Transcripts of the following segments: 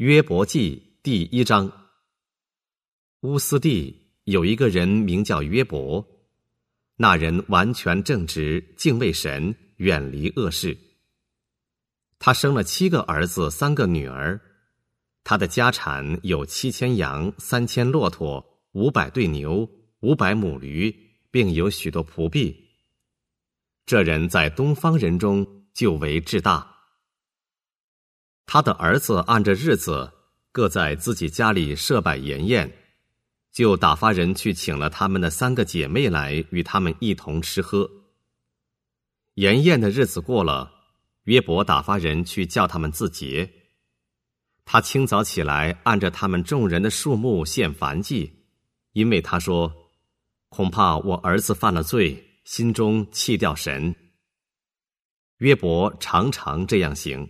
约伯记第1章。乌斯地有一个人名叫约伯，那人完全正直，敬畏神，远离恶事。他生了7个儿子3个女儿，他的家产有7000羊，3000骆驼，500对牛，500母驴，并有许多仆婢。这人在东方人中就为至大。他的儿子按着日子，各在自己家里设摆筵宴，就打发人去请了他们的3个姐妹来，与他们一同吃喝。筵宴的日子过了，约伯打发人去叫他们自洁。他清早起来，按着他们众人的数目献燔祭，因为他说：恐怕我儿子犯了罪，心中弃掉神。约伯常常这样行。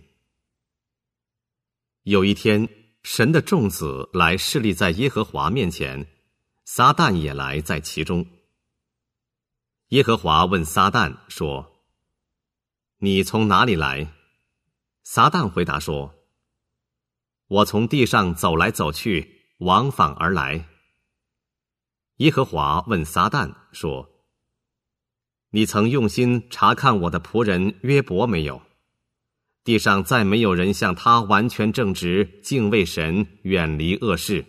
有一天，神的众子来侍立在耶和华面前，撒旦也来在其中。耶和华问撒旦说：你从哪里来？撒旦回答说：我从地上走来走去，往返而来。耶和华问撒旦说：你曾用心查看我的仆人约伯没有？地上再没有人像他完全正直，敬畏神，远离恶事。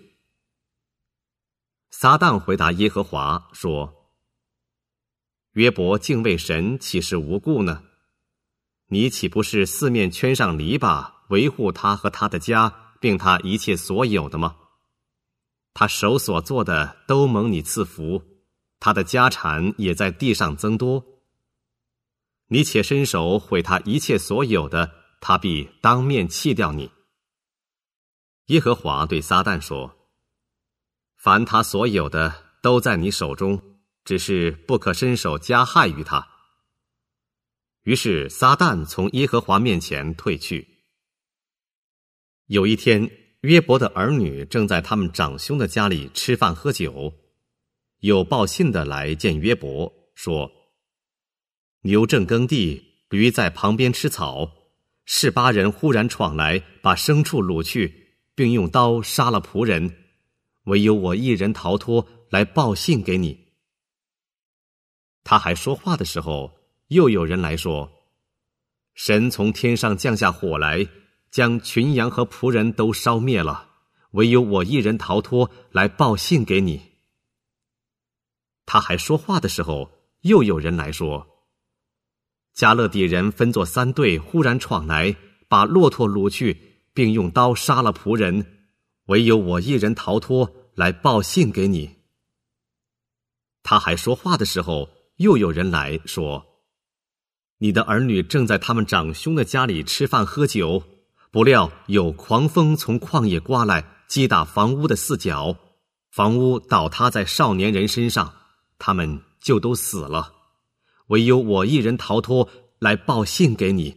撒旦回答耶和华说：约伯敬畏神，岂是无故呢？你岂不是四面圈上篱笆，维护他和他的家，并他一切所有的吗？他手所做的都蒙你赐福，他的家产也在地上增多。你且伸手毁他一切所有的，他必当面弃掉你。耶和华对撒旦说：凡他所有的都在你手中，只是不可伸手加害于他。于是撒旦从耶和华面前退去。有一天，约伯的儿女正在他们长兄的家里吃饭喝酒，有报信的来见约伯，说：牛正耕地，驴在旁边吃草，示巴人忽然闯来，把牲畜掳去，并用刀杀了仆人，唯有我一人逃脱，来报信给你。他还说话的时候，又有人来说：神从天上降下火来，将群羊和仆人都烧灭了，唯有我一人逃脱，来报信给你。他还说话的时候，又有人来说：加勒底人分作3队，忽然闯来，把骆驼掳去，并用刀杀了仆人，唯有我一人逃脱，来报信给你。他还说话的时候，又有人来说：你的儿女正在他们长兄的家里吃饭喝酒，不料有狂风从旷野刮来，击打房屋的4角，房屋倒塌在少年人身上，他们就都死了，唯有我一人逃脱，来报信给你。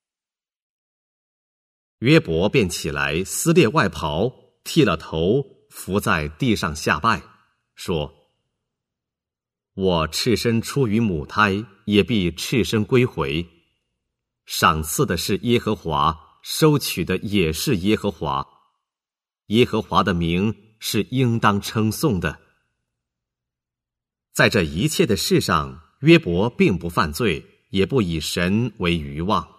约伯便起来，撕裂外袍，剃了头，伏在地上下拜，说：我赤身出于母胎，也必赤身归回。赏赐的是耶和华，收取的也是耶和华。耶和华的名是应当称颂的。在这一切的事上，约伯并不犯罪，也不以神为愚妄。